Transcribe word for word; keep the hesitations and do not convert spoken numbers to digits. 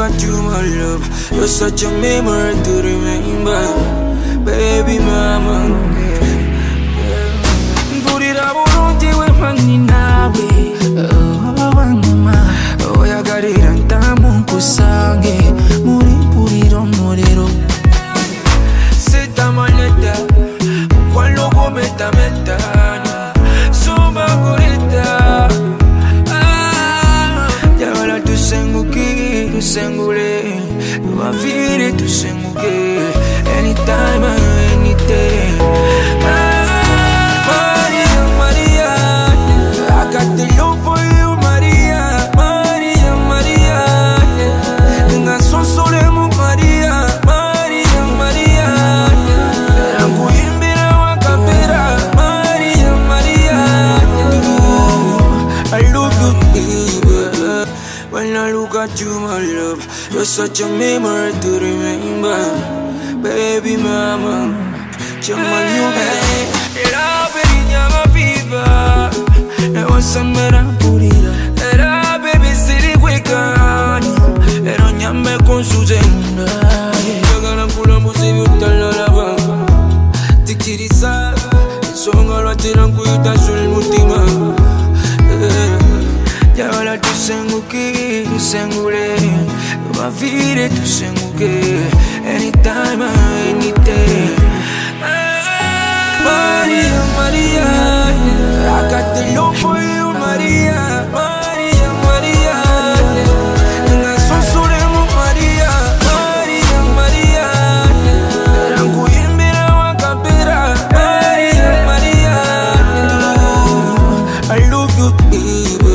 at you, my love. You're such a memory to remember, baby mama. Burira burungi we mani nawe, oh mama. Oyagarira ntamu nkusange muri mpuriro muriro. Seta maneta, kwalo gometa metana, sumba kurita. Yawala tusenguki, tusengule, wavire tusenguke, anytime and anyday. Maria, Maria, I got the love for you, Maria, Maria, Maria. Nga so sole mu Maria, Maria, Maria. Ranguimbira wakapera, Maria, Maria. I love you. When I look at you, my love, you're such a memory to remember, baby mama. Chama you, baby. Era perinyama viva, ewa samera purira. Era baby siri kwekani, era nyame konsuzenda. Yagana kula musibi utalala banga. Tikirisa, songa lwatira nkuyita sul mutima. Yawala tusenguki, tusengule, wavire tusenguke, anytime and any day. Maria, Maria, I got the love for you, Maria, Maria, Maria. Nga so sole mu Maria, Maria, Maria. Ranguimbira wakapera, Maria, Maria. I love you.